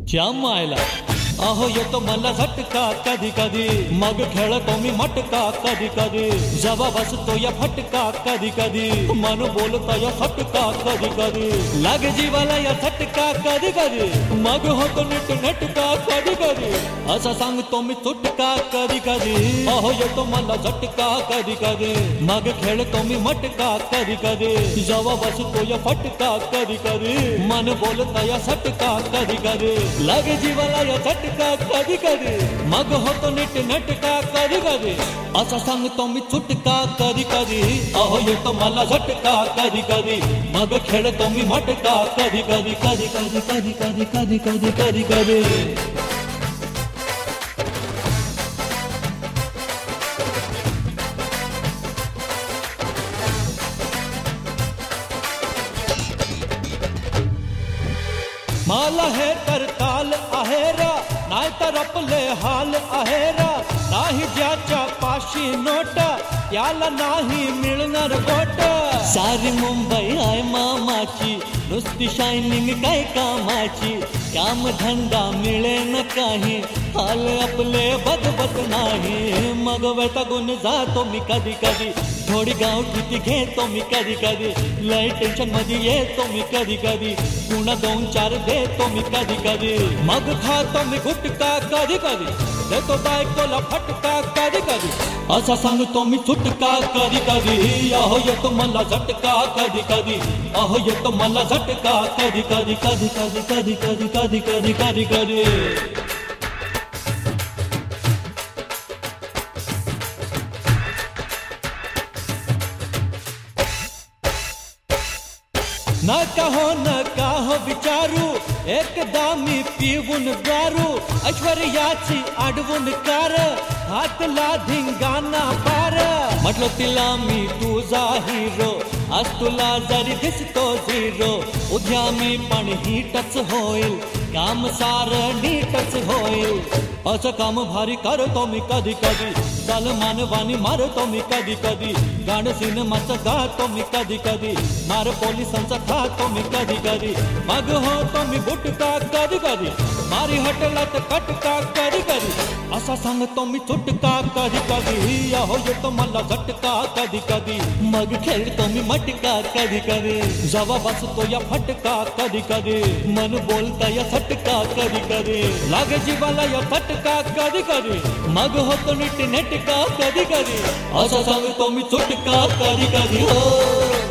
श्यामायला अहो येतो मला झटका कधी कधी, मग खेळतो मी मटका कधी कधी, जेव्हा बसतो या फटका कधी कधी, मन बोलतो या फटका कधी कधी, लाग जीवाला या झटका कधी कधी, मग होतो नीट नटका कधी कधी, असं सांगतो मी चुटका कधी कधी, अहो येतो मला झटका कधी कधी, मग खेळतो मी मटका कधी कधी, जेव्हा बसतो या फटका कधी कधी, मन बोलतो या झटका कधी कधी, लाग जीवाला या झटका कधी कधी, मग होतो नीट नटका कधी कधी, असं सांगतो मी चुटका कधी कधी, अहो येतो मला झटका कधी कधी, मग खेळतो मी मटका कधी कधी कधी कधी कधी कधी कधी कधी कधी कधी मला हे तर काल आहेरा, नाही तर आपले हाल आहेरा, नाही ज्याच्या पाशी नोट त्याला नाही मिळणार गोट, सारी मुंबई आहे मामाची, नुसती शायनिंग काय कामाची, काम धंदा मिळे न काही, हाल आपले बदबत नाही, मग वैतागून जातो मी कधी कधी, थोडी गावठी घेतो मी कधी कधी, लय टेन्शन मध्ये येतो मी कधी कधी, पुन्हा 2-4 देतो मी कधी कधी, मग खातो मी गुटका कधी कधी, देतो बायकोला फटका कधी कधी, असा सांगतो मी चुटका कधी कधी, अहो येतो मला झटका कधी कधी, अहो येतो मला झटका कधी कधी कधी कधी कधी कधी कधी कधी कधी कधी नका हो विचारू, एकदा मी पिऊन दारू, ऐश्वर्याची अडवून कार, हातला धिंगाणा पार, म्हटलं तिला मी तुझा हिरो, आज तुला जरी दिसतो झिरो, उद्या मी पण हिटच होईल, काम सार नीटच होईल, असं काम भारी करतो मी कधी कधी, सलमान वाणी मारतो मी कधी कधी, गाणं सिनेमाचं गातो मी कधी कधी, मार पोलिसांचा खातो मी कधी कधी, मग होतो मी गुटका कधी कधी, मारी हटलात कटका कधी कधी, असा सांगतो मी चुटका कधी कधी, अहो येतो मला झटका कधी कधी, मग खेळतो मी मटका कधी कधी, जेव्हा बसतो या फटका कधी कधी, मन बोलता या झटका कधी कधी, लाग जीवाला या झटका कधी कधी, मग होतो नीट नेटका कधी कधी, असं सांगतो मी चुटका कधी कधी हो।